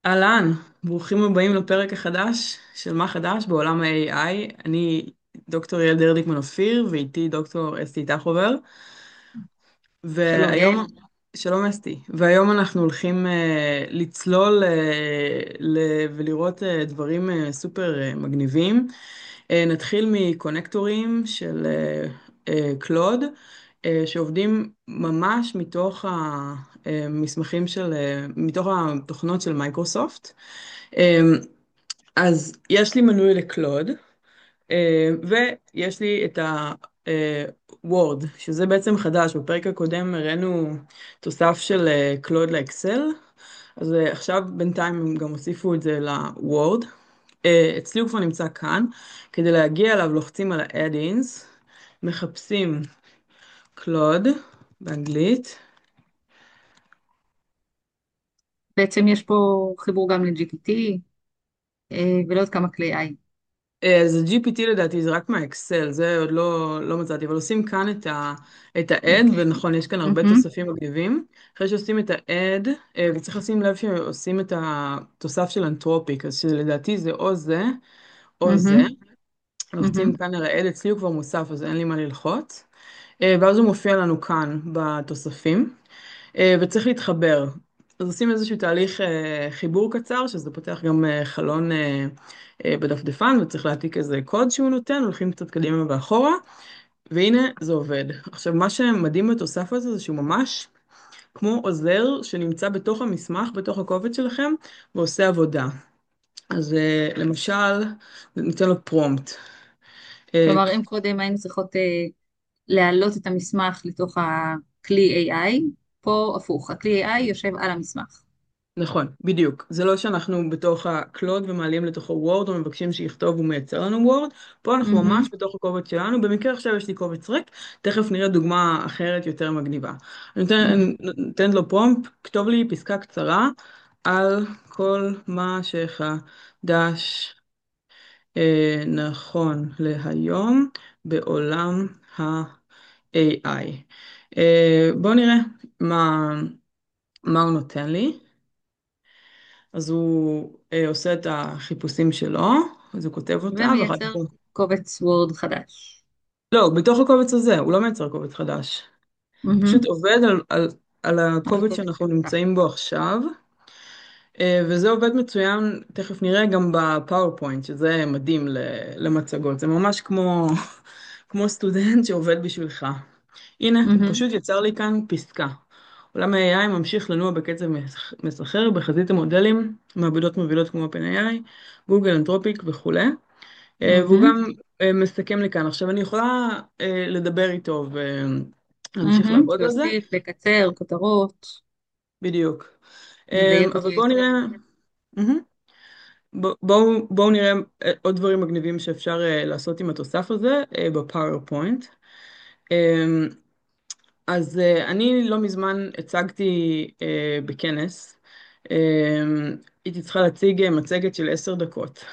אהלן, ברוכים הבאים לפרק החדש של מה חדש בעולם ה-AI. אני דוקטור יעל דרדיקמן אופיר, ואיתי דוקטור אסתי טחובר. שלום יעל. והיום, שלום אסתי, והיום אנחנו הולכים לצלול ולראות דברים סופר מגניבים. נתחיל מקונקטורים של קלוד, שעובדים ממש מתוך המסמכים מתוך התוכנות של מייקרוסופט. אז יש לי מנוי לקלוד, ויש לי את הוורד, שזה בעצם חדש. בפרק הקודם הראינו תוסף של קלוד לאקסל, אז עכשיו בינתיים הם גם הוסיפו את זה לוורד. אצלי הוא כבר נמצא כאן. כדי להגיע אליו לוחצים על ה-add-ins, מחפשים קלוד באנגלית. בעצם יש פה חיבור גם ל-GPT ולעוד כמה כלי AI. אז ה-GPT לדעתי זה רק מהאקסל, זה עוד לא מצאתי, אבל עושים כאן את ה-add, אוקיי. ונכון, יש כאן הרבה מהמם, תוספים מגניבים. אחרי שעושים את ה-add, וצריך לשים לב שעושים את התוסף של אנתרופיק, אז שלדעתי זה או זה או זה. מהמם, לוחצים מהמם. כאן על ה-add, אצלי הוא כבר מוסף, אז אין לי מה ללחוץ. ואז הוא מופיע לנו כאן בתוספים. וצריך להתחבר. אז עושים איזשהו תהליך חיבור קצר, שזה פותח גם חלון בדפדפן, וצריך להעתיק איזה קוד שהוא נותן, הולכים קצת קדימה ואחורה, והנה זה עובד. עכשיו, מה שמדהים בתוסף הזה זה שהוא ממש כמו עוזר שנמצא בתוך המסמך, בתוך הקובץ שלכם, ועושה עבודה. אז למשל, ניתן לו פרומפט. אה, כלומר, אם קודם היינו צריכות להעלות את המסמך לתוך הכלי AI, פה הפוך, הכלי AI יושב על המסמך. נכון, בדיוק. זה לא שאנחנו בתוך הקלוד ומעלים לתוכו וורד או מבקשים שיכתוב ומייצר לנו וורד. פה אנחנו מהמם, ממש בתוך הקובץ שלנו. במקרה עכשיו יש לי קובץ ריק, תכף נראה דוגמה אחרת יותר מגניבה. מהמם. אני נותנת לו פרומפט, כתוב לי פסקה קצרה על כל מה שחדש נכון להיום בעולם ה-AI. בואו נראה מה, מה הוא נותן לי. אז הוא עושה את החיפושים שלו, אז הוא כותב אותה, ואחר כך ומייצר הוא... קובץ וורד חדש. לא, בתוך הקובץ הזה, הוא לא מייצר קובץ חדש. הוא פשוט מהמם. עובד על על הקובץ הקובץ שאנחנו שנמצא. נמצאים בו עכשיו, וזה עובד מצוין, תכף נראה גם בפאורפוינט, שזה מדהים למצגות. זה ממש כמו, כמו סטודנט שעובד בשבילך. הנה, הוא מהמם, פשוט יצר לי כאן פסקה. עולם ה-AI ממשיך לנוע בקצב מסחרר בחזית המודלים, מעבדות מובילות כמו OpenAI, גוגל, אנתרופיק וכולי. והוא מהמם, גם מסכם לי כאן. עכשיו אני יכולה לדבר איתו ולהמשיך מהמם. לעבוד על זה, להוסיף, לקצר, כותרות, בדיוק. לדייק אותו אבל בואו יותר. נראה, מהמם. בואו נראה עוד דברים מגניבים שאפשר לעשות עם התוסף הזה בפאורפוינט. אז אני לא מזמן הצגתי בכנס, הייתי צריכה להציג מצגת של 10 דקות,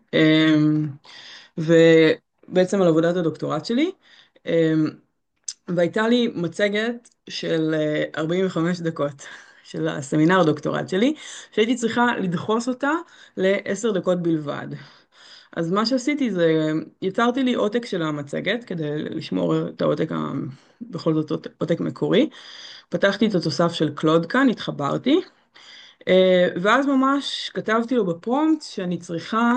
ובעצם על עבודת הדוקטורט שלי, והייתה לי מצגת של 45 דקות של הסמינר הדוקטורט שלי, שהייתי צריכה לדחוס אותה ל10 דקות בלבד. אז מה שעשיתי זה, יצרתי לי עותק של המצגת כדי לשמור את העותק, בכל זאת עותק מקורי. פתחתי את התוסף של קלוד כאן, התחברתי, ואז ממש כתבתי לו בפרומפט שאני צריכה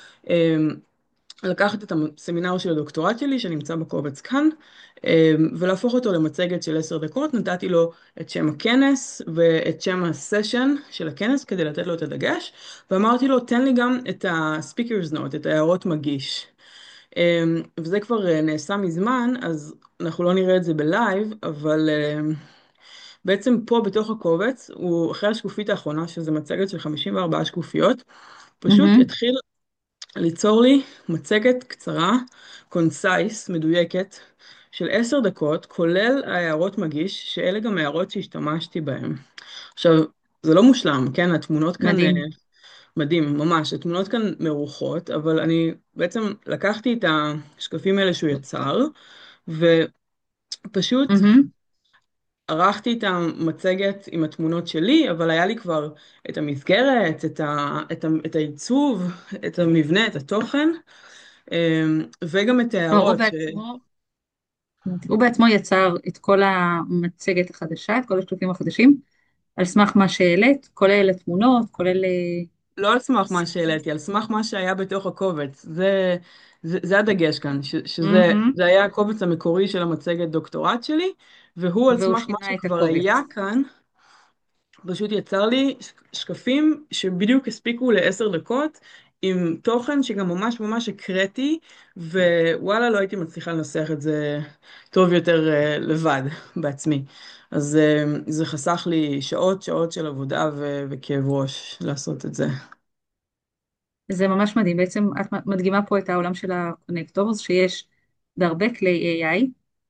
לקחת את הסמינר של הדוקטורט שלי, שנמצא בקובץ כאן, ולהפוך אותו למצגת של 10 דקות. נתתי לו את שם הכנס ואת שם הסשן של הכנס כדי לתת לו את הדגש, ואמרתי לו, תן לי גם את ה-speakers note, את ההערות מגיש. וזה כבר נעשה מזמן, אז אנחנו לא נראה את זה בלייב, אבל בעצם פה בתוך הקובץ, הוא אחרי השקופית האחרונה, שזה מצגת של 54 שקופיות, פשוט מהמם. התחיל ליצור לי מצגת קצרה, קונסייס, מדויקת, של 10 דקות, כולל ההערות מגיש, שאלה גם ההערות שהשתמשתי בהן. עכשיו, זה לא מושלם, כן? התמונות כאן מדהים. מדהים, ממש. התמונות כאן מרוחות, אבל אני בעצם לקחתי את השקפים האלה שהוא יצר, ופשוט מהמם. ערכתי את המצגת עם התמונות שלי, אבל היה לי כבר את המסגרת, את העיצוב, את המבנה, את התוכן, וגם את כלומר, ההערות. הוא בעצמו יצר את כל המצגת החדשה, את כל השקפים החדשים, על סמך מה שהעלית, כולל התמונות, כולל... לא על סמך מה שהעליתי, על סמך מה שהיה בתוך הקובץ. זה הדגש כאן, שזה מהמם. זה היה הקובץ המקורי של המצגת דוקטורט שלי, והוא על והוא סמך מה שינה את שכבר היה הקובץ. כאן, פשוט יצר לי שקפים שבדיוק הספיקו ל10 דקות, עם תוכן שגם ממש ממש הקראתי, ווואלה, לא הייתי מצליחה לנסח את זה טוב יותר לבד, בעצמי. אז זה חסך לי שעות שעות של עבודה וכאב ראש לעשות את זה. זה ממש מדהים. בעצם את מדגימה פה את העולם של הקונקטורס, שיש בהרבה כלי AI.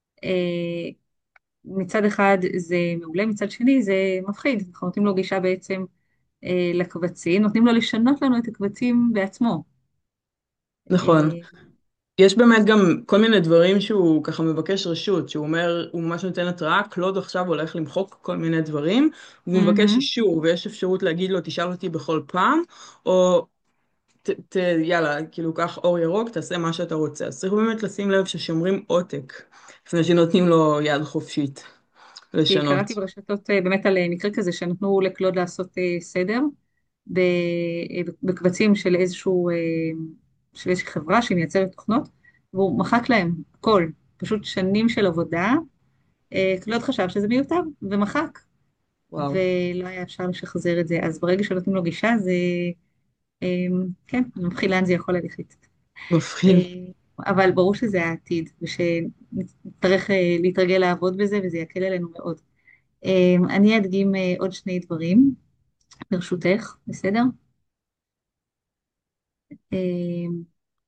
מצד אחד זה מעולה, מצד שני זה מפחיד. אנחנו נותנים לו גישה בעצם לקבצים, נותנים לו לשנות לנו את הקבצים בעצמו. נכון. אה, יש באמת גם כל מיני דברים שהוא ככה מבקש רשות, שהוא אומר, הוא ממש נותן התראה, קלוד עכשיו הולך למחוק כל מיני דברים, והוא מבקש מהמם. אישור, ויש אפשרות להגיד לו, תשאל אותי בכל פעם, או יאללה, כאילו, קח אור ירוק, תעשה מה שאתה רוצה. אז צריך באמת לשים לב ששומרים עותק, לפני שנותנים לו יד חופשית כי לשנות. קראתי ברשתות באמת על מקרה כזה שנתנו לקלוד לעשות סדר ב- בקבצים של של איזושהי חברה שהיא מייצרת תוכנות, והוא מחק להם הכל, פשוט שנים של עבודה. קלוד חשב שזה מיותר ומחק, וואו, ולא היה אפשר לשחזר את זה. אז ברגע שנותנים לו גישה, זה אה, כן, זה מתחיל לאן זה יכול ללכת. מפחיד. אה, אבל ברור שזה העתיד, ושנצטרך להתרגל לעבוד בזה, וזה יקל עלינו מאוד. אני אדגים עוד שני דברים, ברשותך, בסדר? אה,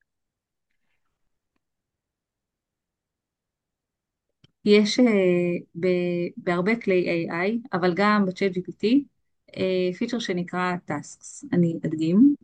יש בהרבה כלי AI, אבל גם בצ'אט GPT, פיצ'ר שנקרא Tasks. אני אדגים.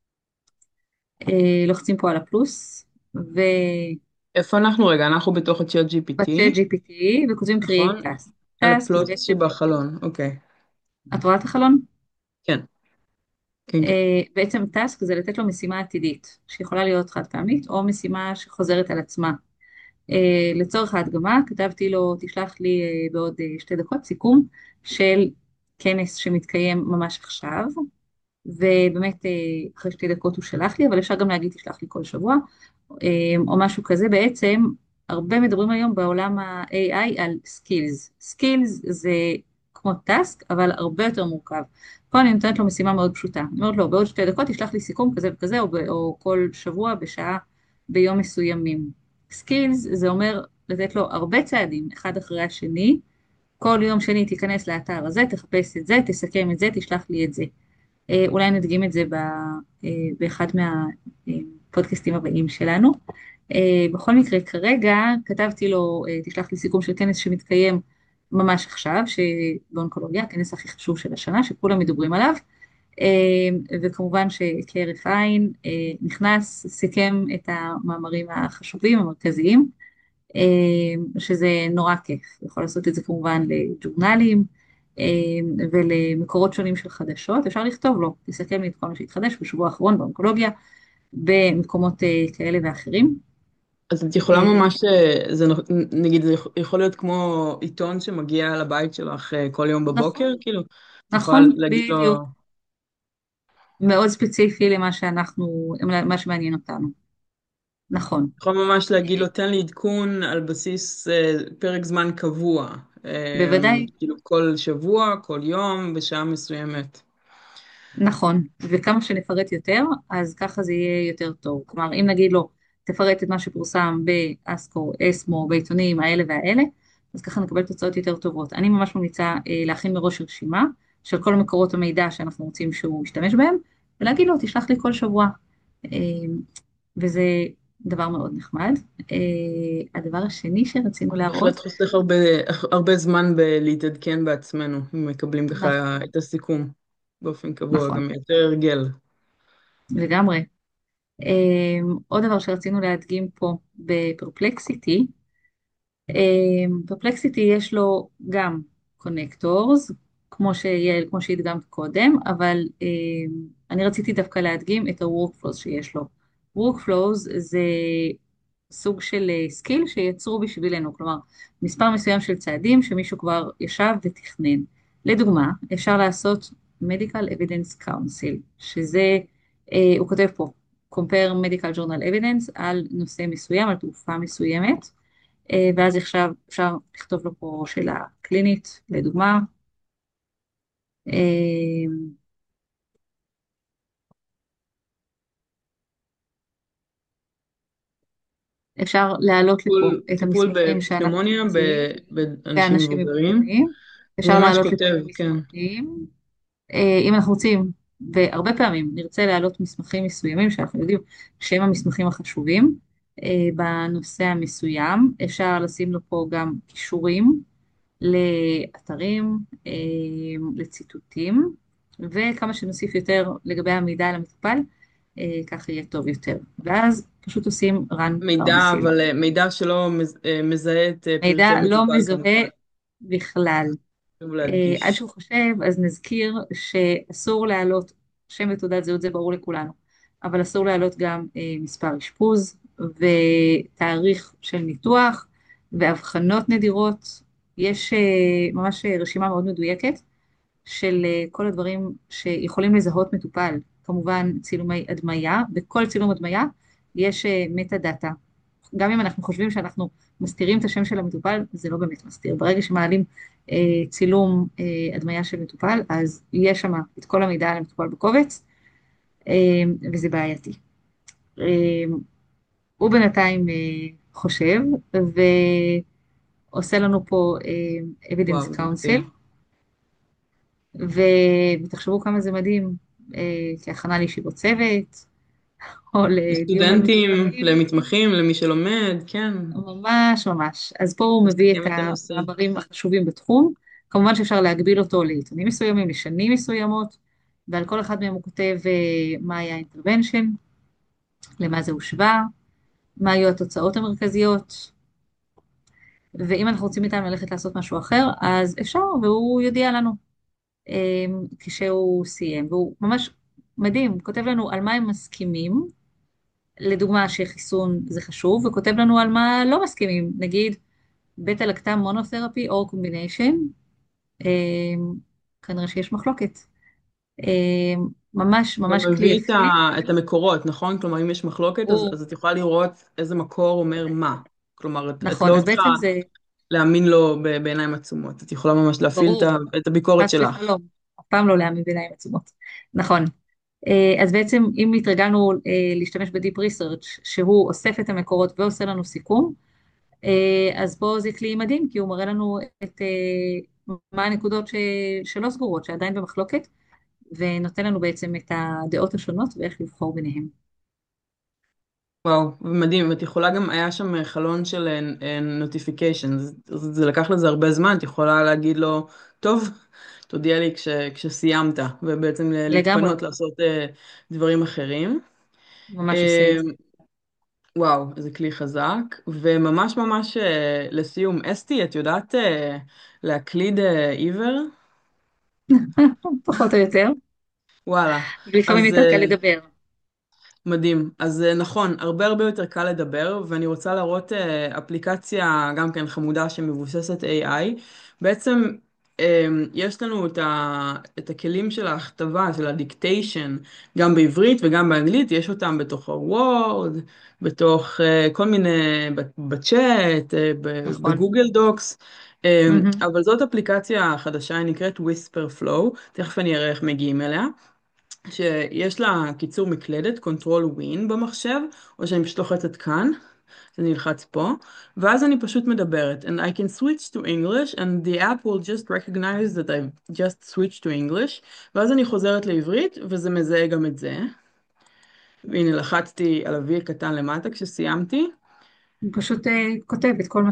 לוחצים פה על הפלוס, ובצ'אט איפה אנחנו רגע? אנחנו בתוך הצ'אט GPT, GPT, וכותבים Create נכון? Task. על Task זה הפלוס בעצם, שבחלון, אוקיי. את רואה את החלון? כן, כן, כן. בעצם Task זה לתת לו משימה עתידית, שיכולה להיות חד פעמית, או משימה שחוזרת על עצמה. לצורך ההדגמה כתבתי לו תשלח לי בעוד 2 דקות סיכום של כנס שמתקיים ממש עכשיו, ובאמת אחרי 2 דקות הוא שלח לי, אבל אפשר גם להגיד תשלח לי כל שבוע או משהו כזה. בעצם הרבה מדברים היום בעולם ה-AI על skills. skills זה כמו task אבל הרבה יותר מורכב. פה אני נותנת לו משימה מאוד פשוטה, אני אומרת לו בעוד 2 דקות תשלח לי סיכום כזה וכזה, או כל שבוע בשעה ביום מסוימים. skills זה אומר לתת לו הרבה צעדים אחד אחרי השני, כל יום שני תיכנס לאתר הזה, תחפש את זה, תסכם את זה, תשלח לי את זה. אולי נדגים את זה באחד מהפודקאסטים הבאים שלנו. בכל מקרה, כרגע כתבתי לו, תשלח לי סיכום של כנס שמתקיים ממש עכשיו, שבאונקולוגיה, הכנס הכי חשוב של השנה, שכולם מדברים עליו, וכמובן שכהרף עין נכנס, סיכם את המאמרים החשובים, המרכזיים, שזה נורא כיף. יכול לעשות את זה כמובן לג'ורנלים ולמקורות שונים של חדשות. אפשר לכתוב לו, תסכם לי את כל מה שהתחדש בשבוע האחרון באונקולוגיה, במקומות כאלה ואחרים. אז את יכולה אה, ממש, נגיד, זה יכול להיות כמו עיתון שמגיע לבית שלך כל יום בבוקר, נכון, כאילו, את יכולה נכון, להגיד לו, בדיוק. מאוד ספציפי מה שמעניין אותנו. נכון. את יכולה ממש להגיד אה, לו, תן לי עדכון על בסיס פרק זמן קבוע, בוודאי. כאילו כל שבוע, כל יום, בשעה מסוימת. נכון, וכמה שנפרט יותר, אז ככה זה יהיה יותר טוב. כלומר, אם נגיד לו, תפרט את מה שפורסם באסקו, אסמו, בעיתונים האלה והאלה, אז ככה נקבל תוצאות יותר טובות. אני ממש ממליצה להכין מראש רשימה של כל מקורות המידע שאנחנו רוצים שהוא ישתמש בהם, ולהגיד לו, תשלח לי כל שבוע. אה, וזה דבר מאוד נחמד. הדבר השני שרצינו בהחלט להראות, חוסך הרבה זמן בלהתעדכן בעצמנו, אם מקבלים ככה נכון, את הסיכום באופן קבוע, נכון, גם יותר הרגל. לגמרי. עוד דבר שרצינו להדגים פה בפרפלקסיטי, פרפלקסיטי יש לו גם קונקטורס, כמו שהדגמת קודם, אבל אני רציתי דווקא להדגים את ה-workflows שיש לו. workflows זה סוג של סקיל שיצרו בשבילנו, כלומר, מספר מסוים של צעדים שמישהו כבר ישב ותכנן. לדוגמה, אפשר לעשות Medical Evidence Council, שזה, הוא כותב פה, compare Medical Journal Evidence על נושא מסוים, על תרופה מסוימת, ואז עכשיו אפשר לכתוב לו פה שאלה קלינית, לדוגמה. אה, אפשר להעלות לפה את טיפול המסמכים שאנחנו בהגמוניה רוצים, באנשים באנשים מבוגרים. מבוגרים. הוא אפשר ממש להעלות לפה כותב, את כן. המסמכים. אם אנחנו רוצים, והרבה פעמים נרצה להעלות מסמכים מסוימים שאנחנו יודעים שהם המסמכים החשובים בנושא המסוים, אפשר לשים לו פה גם קישורים לאתרים, לציטוטים, וכמה שנוסיף יותר לגבי המידע על המטופל, כך יהיה טוב יותר. ואז פשוט עושים run מידע, council. אבל מידע שלא מזהה את מידע פרטי לא מטופל מזוהה כמובן. בכלל. חשוב עד להדגיש. שהוא חושב, אז נזכיר שאסור להעלות שם ותעודת זהות, זה ברור לכולנו, אבל אסור להעלות גם מספר אשפוז ותאריך של ניתוח ואבחנות נדירות. יש ממש רשימה מאוד מדויקת של כל הדברים שיכולים לזהות מטופל. כמובן צילומי הדמיה, בכל צילום הדמיה יש מטה דאטה. גם אם אנחנו חושבים שאנחנו מסתירים את השם של המטופל, זה לא באמת מסתיר. ברגע שמעלים צילום הדמיה של מטופל, אז יש שם את כל המידע על המטופל בקובץ, אה, וזה בעייתי. אה, הוא בינתיים חושב, ועושה לנו פה evidence וואו, זה council, מדהים. ותחשבו כמה זה מדהים כהכנה לישיבות צוות, או לדיון על לסטודנטים, מטופלים. למתמחים, למי שלומד, כן. ממש ממש. אז פה הוא מביא את מסכם את הנושא. המאמרים החשובים בתחום. כמובן שאפשר להגביל אותו לעיתונים מסוימים, לשנים מסוימות, ועל כל אחד מהם הוא כותב מה היה האינטרבנשן, למה זה הושווה, מה היו התוצאות המרכזיות, ואם אנחנו רוצים איתם ללכת לעשות משהו אחר, אז אפשר, והוא יודיע לנו כשהוא סיים. והוא ממש מדהים, הוא כותב לנו על מה הם מסכימים, לדוגמה שחיסון זה חשוב, וכותב לנו על מה לא מסכימים, נגיד בטא לקטם מונותרפי או קומביניישן, כנראה שיש מחלוקת. ממש גם ממש כלי מביא יפה. את המקורות, נכון? כלומר, אם יש מחלוקת, הוא, אז את יכולה לראות איזה מקור אומר מה. כלומר, את נכון, לא אז צריכה בעצם זה להאמין לו בעיניים עצומות. את יכולה ממש להפעיל ברור, את הביקורת חס שלך. ושלום, אף פעם לא להאמין בעיניים עצומות. נכון. אז בעצם אם התרגלנו להשתמש בדיפ ריסרצ' שהוא אוסף את המקורות ועושה לנו סיכום, אז פה זה כלי מדהים, כי הוא מראה לנו את מה הנקודות שלא סגורות, שעדיין במחלוקת, ונותן לנו בעצם את הדעות השונות ואיך לבחור ביניהם. וואו, מדהים. ואת יכולה גם, היה שם חלון של notifications. זה לקח לזה הרבה זמן. את יכולה להגיד לו, טוב, תודיע לי כשסיימת, ובעצם לגמרי, להתפנות לעשות דברים אחרים. ממש עושה אה, את זה. וואו, איזה כלי חזק. וממש ממש לסיום, אסתי, את יודעת להקליד עיוור? פחות או יותר, וואלה. ולפעמים אז יותר קל לדבר. מדהים. אז נכון, הרבה הרבה יותר קל לדבר, ואני רוצה להראות אפליקציה גם כן חמודה שמבוססת AI. בעצם יש לנו את הכלים של ההכתבה, של הדיקטיישן, גם בעברית וגם באנגלית, יש אותם בתוך הוורד, בתוך כל מיני, בצ'אט, נכון. בגוגל דוקס. מהמם. אבל זאת אפליקציה חדשה, היא נקראת Whisper Flow, תכף אני אראה איך מגיעים אליה. שיש לה קיצור מקלדת, Control Win במחשב, או שאני פשוט לוחצת כאן, אז אני אלחץ פה, ואז אני פשוט מדברת, and I can switch to English, and the app will just recognize that I've just switched to English, ואז אני חוזרת לעברית, וזה מזהה גם את זה. והנה לחצתי על ה-V הקטן למטה כשסיימתי. הוא פשוט כותב את כל מה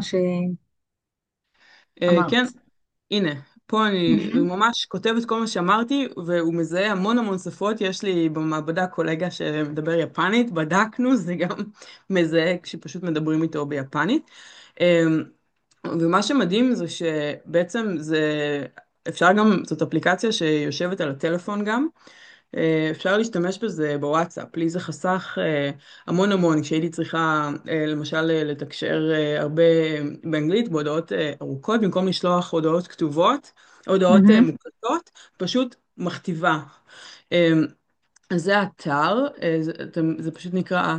כן, שאמרת. הנה, פה אני מהמם. ממש כותב את כל מה שאמרתי, והוא מזהה המון המון שפות. יש לי במעבדה קולגה שמדבר יפנית, בדקנו, זה גם מזהה כשפשוט מדברים איתו ביפנית. אמ, ומה שמדהים זה שבעצם אפשר גם, זאת אפליקציה שיושבת על הטלפון גם. אפשר להשתמש בזה בוואטסאפ. לי זה חסך המון המון, כשהייתי צריכה למשל לתקשר הרבה באנגלית בהודעות ארוכות, במקום לשלוח הודעות כתובות, הודעות מהמם. מוקלטות, פשוט מכתיבה. אה, אז זה האתר, זה פשוט נקרא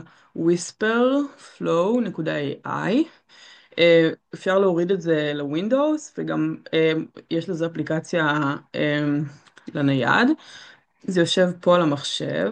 whisperflow.ai. אפשר להוריד את זה לווינדוס, וגם יש לזה אפליקציה לנייד. זה יושב פה על המחשב,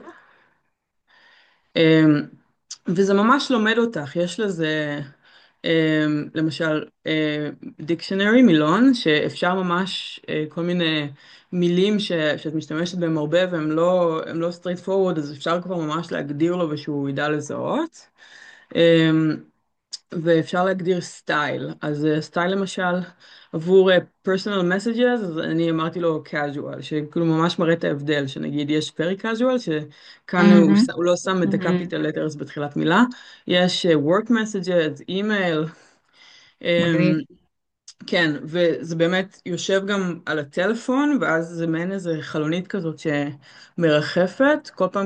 וזה ממש לומד אותך. יש לזה למשל דיקשנרי, מילון, שאפשר ממש כל מיני מילים שאת משתמשת בהם הרבה הם לא straight forward, אז אפשר כבר ממש להגדיר לו ושהוא ידע לזהות. אמ, ואפשר להגדיר סטייל. אז סטייל למשל, עבור personal messages, אז אני אמרתי לו casual, שכאילו ממש מראה את ההבדל, שנגיד יש very casual, שכאן מהמם. הוא לא שם את מהמם. ה-capital letters בתחילת מילה, יש work messages, אימייל, מגניב. כן, וזה באמת יושב גם על הטלפון, ואז זה מעין איזה חלונית כזאת שמרחפת, כל פעם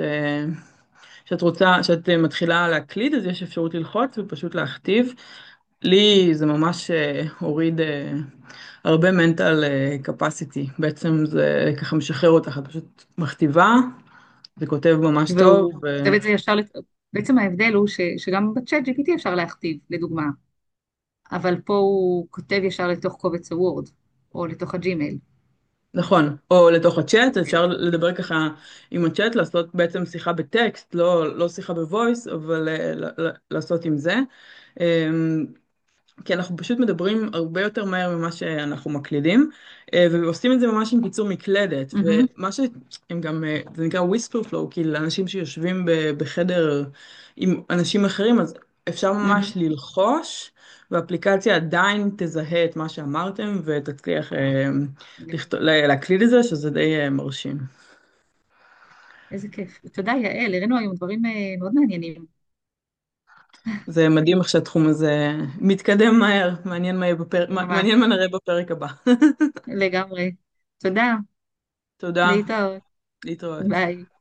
שאת מתחילה להקליד, אז יש אפשרות ללחוץ ופשוט להכתיב. לי זה ממש הוריד הרבה mental capacity. בעצם זה ככה משחרר אותך, את פשוט מכתיבה, זה כותב ממש טוב. והוא כותב את זה ישר, בעצם ההבדל הוא שגם בצ'אט GPT אפשר להכתיב, לדוגמה, אבל פה הוא כותב ישר לתוך קובץ הוורד, או לתוך הג'ימייל. נכון, או לתוך הצ'אט, אפשר לדבר ככה עם הצ'אט, לעשות בעצם שיחה בטקסט, לא שיחה בוויס, אבל לעשות עם זה. אמ, כי אנחנו פשוט מדברים הרבה יותר מהר ממה שאנחנו מקלידים, ועושים את זה ממש עם קיצור מקלדת, מהמם. ומה שהם גם, זה נקרא whisper flow, כאילו לאנשים שיושבים בחדר עם אנשים אחרים, אז אפשר ממש מהמם. ללחוש, והאפליקציה עדיין תזהה את מה שאמרתם, ותצליח להקליד את זה, שזה די מרשים. איזה כיף. תודה, יעל, הראינו היום דברים מאוד מעניינים. זה מדהים איך שהתחום הזה מתקדם מהר, ממש, מעניין מה נראה בפרק הבא. לגמרי. תודה, תודה, להתראות. להתראות. ביי.